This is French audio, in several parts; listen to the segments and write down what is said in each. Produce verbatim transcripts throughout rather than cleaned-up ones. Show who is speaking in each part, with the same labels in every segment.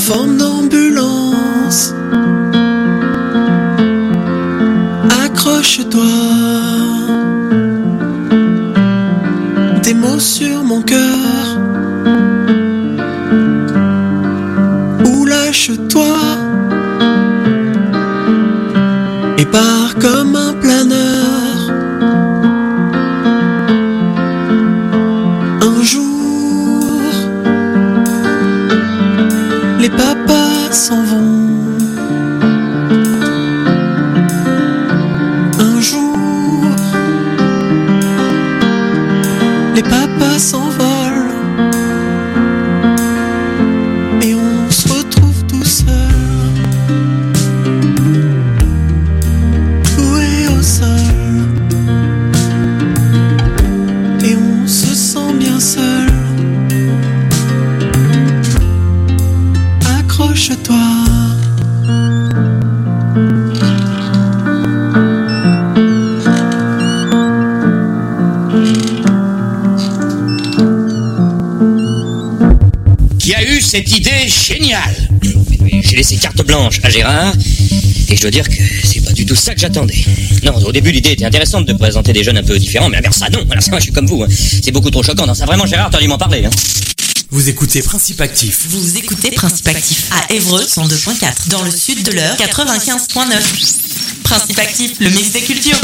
Speaker 1: forme d'ambulance. Accroche-toi, des mots sur mon cœur, ou lâche-toi et pars comme un planeur. Un jour, les papas s'en vont. Un jour, les papas s'envolent et on se retrouve tout seul, cloué au sol, et on se sent bien seul. Accroche-toi.
Speaker 2: Qui a eu cette idée géniale? J'ai laissé carte blanche à Gérard, et je dois dire que c'est pas du tout ça que j'attendais. Non, au début l'idée était intéressante de présenter des jeunes un peu différents, mais alors ça non, alors ça moi je suis comme vous, hein. C'est beaucoup trop choquant. Non, ça vraiment Gérard, t'as dû m'en parler, hein.
Speaker 3: Vous écoutez Principe Actif.
Speaker 4: Vous écoutez Principe Actif à Évreux cent deux point quatre, dans le sud de l'Eure quatre-vingt-quinze point neuf. Principe Actif, le mix des cultures.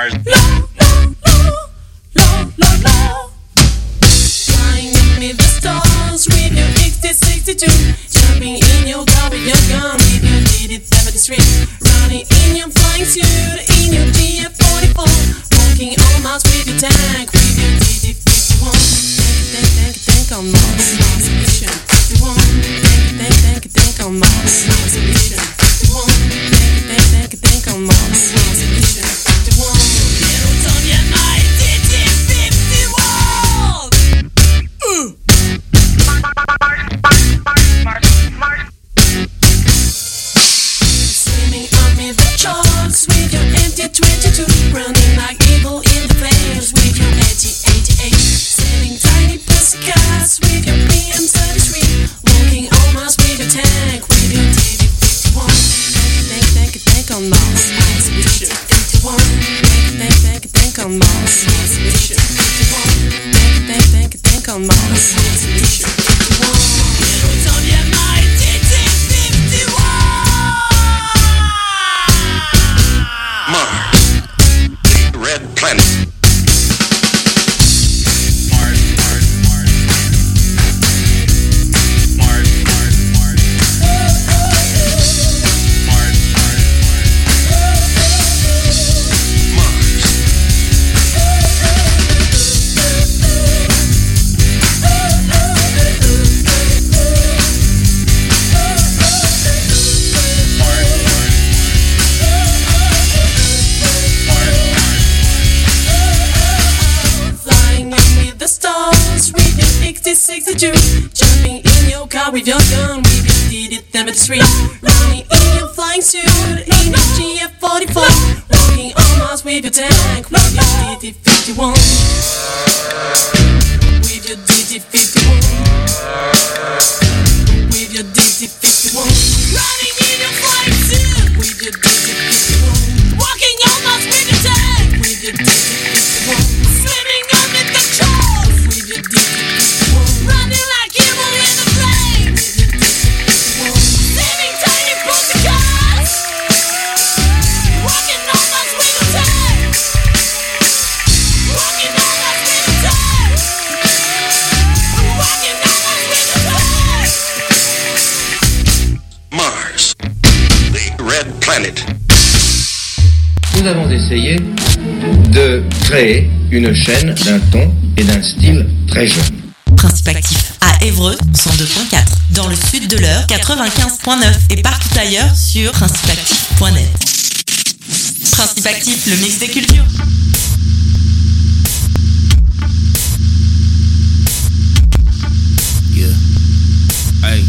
Speaker 5: Mars.
Speaker 1: Low, low, low, low, low. Flying with the stars with your X T sixty-two. Jumping in your car with your gun with your D D seventy-three. Running in your flying suit in your G F forty-four. Walking on Mars with your tank with your D D fifty-one. Think, think, think, think on Mars. Mars Mission fifty-one. Think, think, think, think on Mars. Mars Mission fifty-one. Think, think, think, think on Mars. Mars Mission fifty-one. Little on your mind, D D fifty-one. Uh. Swimming under the charts with your M T twenty-two. Running like evil in the flames with your A T eighty-eight. Sailing tiny pussycats with your P M thirty-three. Walking on Mars with your tank with your D D fifty-one. Think, think, think, think on Mars. Mars Mission fifty-one. Think, think, think, think on Mars. Mars Mission fifty-one. Think, think, think, think on Mars. Mars Mission fifty-one. It's on your mind, D D fifty-one.
Speaker 5: Mars, the red planet. Mars, Mars, Mars. Mars, Mars, Mars. Mars, Mars, Mars.
Speaker 1: Flying in with the stars with your X T sixty-two. Jumping in your car with your gun with your D D seventy-three. Running in your flying suit in your G F forty-four. Walking on Mars with your tank with your D D fifty-one. With your D D fifty-one. With your D D fifty-one. Running in your flying suit with your D D fifty-one. Walking on Mars with your tank with your D D fifty-one. Swimming under the charts with your D D fifty-one. Running like evil in the flames with your D D fifty-one. Saving tiny pussycats. Walking on Mars with your tank. Walking on Mars with your tank. Walking on Mars with your tank.
Speaker 5: Mars, the red planet.
Speaker 6: Nous avons essayé de créer une chaîne d'un ton et d'un style très jeune.
Speaker 4: Principe actif à Évreux, cent deux point quatre. Dans le sud de l'Eure, quatre-vingt-quinze point neuf. Et partout ailleurs sur principe actif point net. Principe actif, le mix des cultures.
Speaker 7: Yeah. Hey.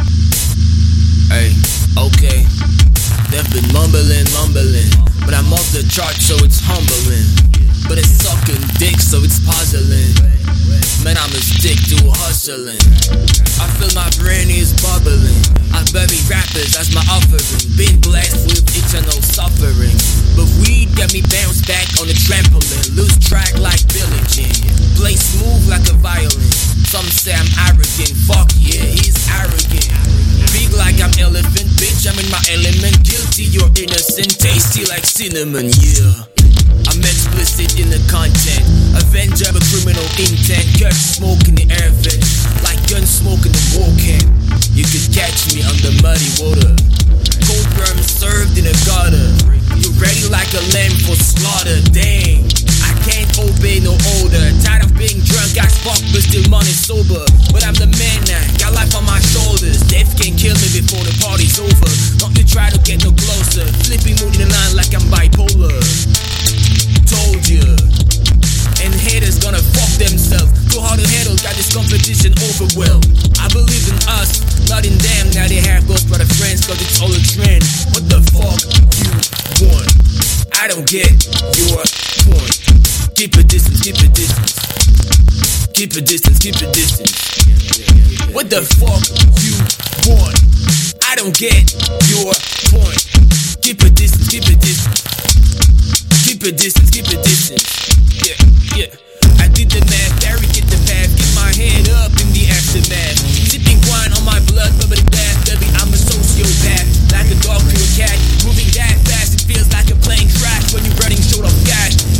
Speaker 7: Hey. Okay. They've been mumbling, mumbling. But I'm off the chart, so it's humbling. But it's sucking dick, so it's puzzling. Man, I'm a stick to hustling. I feel my brain is bubbling. I bury rappers as my offering. Been blessed with eternal suffering. But weed got me bounced back on the trampoline. Lose track like Billie Jean. Play smooth like a violin. Some say I'm arrogant. Fuck yeah, he's arrogant. Big like I'm elephant, bitch, I'm in my element. Guilty, you're innocent. Tasty like cinnamon, yeah. I'm explicit in the content. Avenger of a criminal intent. Cut smoke in the air vent. Like gun smoke in the war camp. You could catch me under muddy water. Cold worm served in a gutter. You ready like a lamb for slaughter. Dang, I can't obey no order. Tired of being drunk, I fuck but still money sober. But I'm the man now, got life on my shoulders. Death can kill me before the party's over. Don't you try to get no closer. Flipping mood in the line like I'm bipolar. Told ya. And haters gonna fuck themselves. Too hard to handle, got this competition overwhelmed. I believe in us, not in them. Now they have ghost brother friends, cause it's all a trend. What the fuck you want? I don't get your point. Keep a distance, keep a distance. Keep a distance, keep a distance. What the fuck you want? I don't get your point. Keep a distance, keep a distance. Keep a distance, keep a distance. Yeah, yeah. I did the math, barricade the path, get my head up in the aftermath. Sipping wine on my blood, bubbly bath, baby, I'm a sociopath. Like a dog to a cat, moving that fast, it feels like a plane crash when you're running short of gas.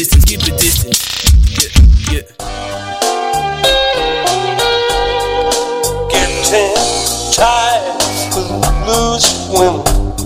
Speaker 7: distance, keep it distant. Yeah, yeah.
Speaker 8: Getting tired of the blues women.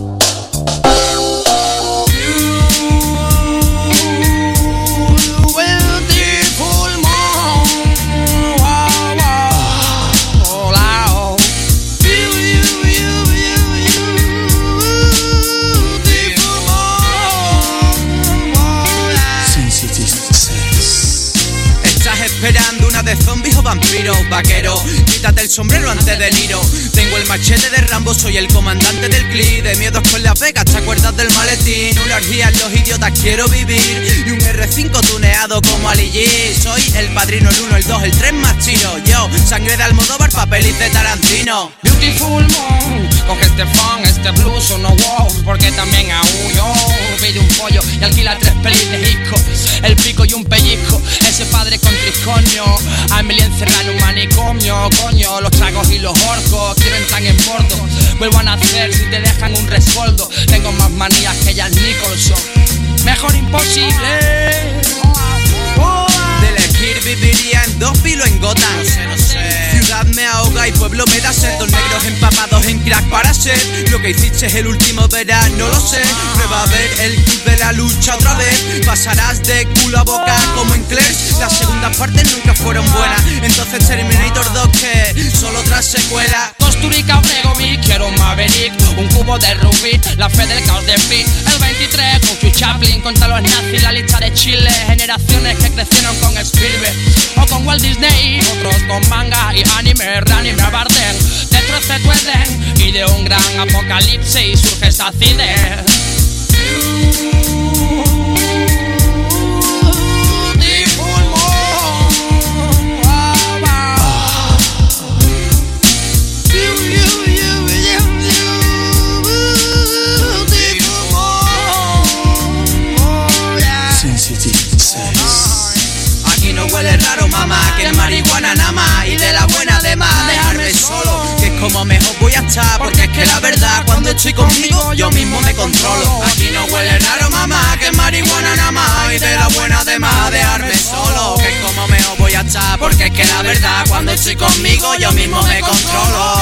Speaker 9: Esperando una de zombies o vampiros, vaquero, quítate el sombrero antes de Niro. Tengo el machete de Rambo, soy el comandante del clip. De miedos con Las Vegas, ¿te acuerdas del maletín? Una orgía en los idiotas, quiero vivir. Y un erre cinco tuneado como Ali G. Soy el padrino, el uno, el dos, el tres más chino. Yo, sangre de Almodóvar, papeles de Tarantino.
Speaker 10: Beautiful Moon, coge este funk, este blues o no wow, porque también aúllo. Pide un pollo y alquila tres pelis de disco, el pico y un pellizco, ese padre con trisconio. A Emily encerrada en un manicomio, coño, los tragos y los orcos quiero entrar en bordo, vuelvo a nacer si te dejan un rescoldo. Tengo más manías que Jack Nicholson, mejor imposible.
Speaker 9: De elegir viviría en dos pilos en Gotham. No sé, no sé. Ciudad me ahoga y pueblo me da sed. Dos negros empapados en crack para ser lo que hiciste el último verano, lo sé. Prueba a ver el club de la lucha otra vez. Pasarás de culo a boca como en Clerks. Las segundas partes nunca fueron buenas. Entonces Terminator dos que solo otra secuela.
Speaker 10: Costurica o Bregovic, quiero un Maverick, un cubo de Rubik, la fe del caos de Fit. El veintitrés con Hugh Chaplin contra los nazis, la lista de Chile. Generaciones que crecieron con Spielberg o con Walt Disney, otros con manga y anime. Reanime a Bardem, destroce tu Edén y de un gran apocalipsis surge esa acidez.
Speaker 9: Aquí no huele raro, mamá, que es marihuana nada más. Y de la buena además, dejarme solo, que es como mejor voy a estar. Porque es que la verdad, cuando estoy conmigo, yo mismo me controlo. Aquí no huele raro, mamá, que es marihuana nada más. Y de la buena además, dejarme solo, que es como mejor voy a estar. Porque es que la verdad, cuando estoy conmigo, yo mismo me controlo.